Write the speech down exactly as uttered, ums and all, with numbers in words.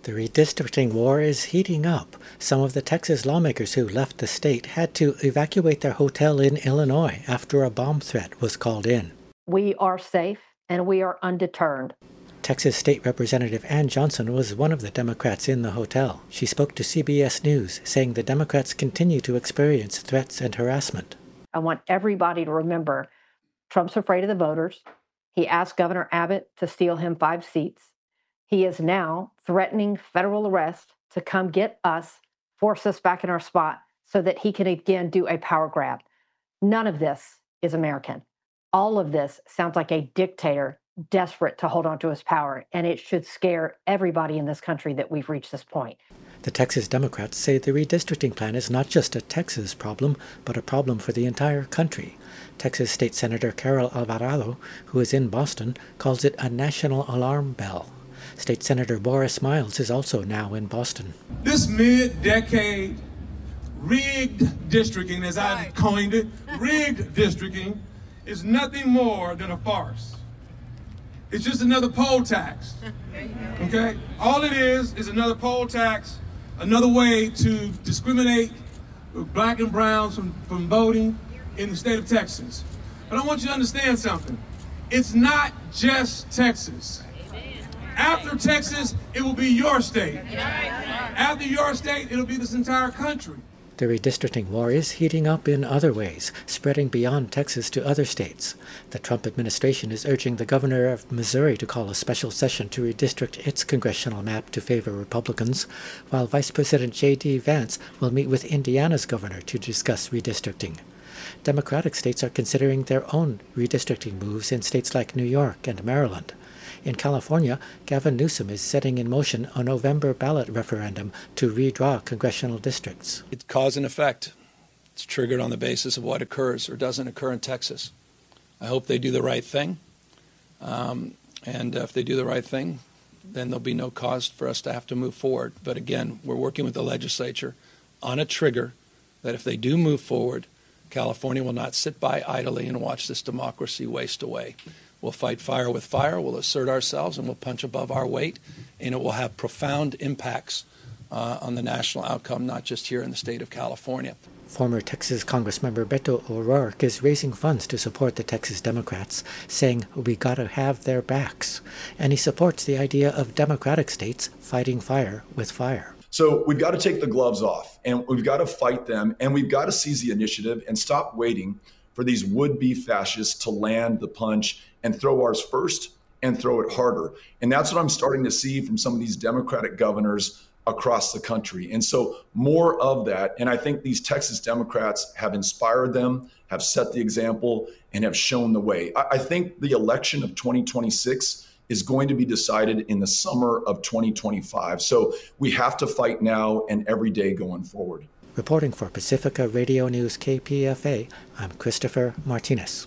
The redistricting war is heating up. Some of the Texas lawmakers who left the state had to evacuate their hotel in Illinois after a bomb threat was called in. We are safe and we are undeterred. Texas State Representative Ann Johnson was one of the Democrats in the hotel. She spoke to C B S News, saying the Democrats continue to experience threats and harassment. I want everybody to remember Trump's afraid of the voters. He asked Governor Abbott to steal him five seats. He is now threatening federal arrest to come get us, force us back in our spot so that he can again do a power grab. None of this is American. All of this sounds like a dictator desperate to hold on to his power, and it should scare everybody in this country that we've reached this point. The Texas Democrats say the redistricting plan is not just a Texas problem, but a problem for the entire country. Texas State Senator Carol Alvarado, who is in Boston, calls it a national alarm bell. State Senator Boris Miles is also now in Boston. This mid-decade rigged districting, as I coined it, rigged districting, is nothing more than a farce. It's just another poll tax, okay? All it is is another poll tax, another way to discriminate black and browns from, from voting in the state of Texas. But I want you to understand something. It's not just Texas. After Texas, it will be your state. After your state, it'll be this entire country. The redistricting war is heating up in other ways, spreading beyond Texas to other states. The Trump administration is urging the governor of Missouri to call a special session to redistrict its congressional map to favor Republicans, while Vice President J D Vance will meet with Indiana's governor to discuss redistricting. Democratic states are considering their own redistricting moves in states like New York and Maryland. In California, Gavin Newsom is setting in motion a November ballot referendum to redraw congressional districts. It's cause and effect. It's triggered on the basis of what occurs or doesn't occur in Texas. I hope they do the right thing. Um, and if they do the right thing, then there'll be no cause for us to have to move forward. But again, we're working with the legislature on a trigger that if they do move forward, California will not sit by idly and watch this democracy waste away. We'll fight fire with fire, we'll assert ourselves, and we'll punch above our weight, and it will have profound impacts uh, on the national outcome, not just here in the state of California. Former Texas Congressmember Beto O'Rourke is raising funds to support the Texas Democrats, saying we gotta have their backs. And he supports the idea of Democratic states fighting fire with fire. So we've got to take the gloves off, and we've got to fight them, and we've got to seize the initiative and stop waiting for these would-be fascists to land the punch and throw ours first and throw it harder. And that's what I'm starting to see from some of these Democratic governors across the country. And so more of that. And I think these Texas Democrats have inspired them, have set the example, and have shown the way. I, I think the election of twenty twenty-six is going to be decided in the summer of twenty twenty-five. So we have to fight now and every day going forward. Reporting for Pacifica Radio News K P F A, I'm Christopher Martinez.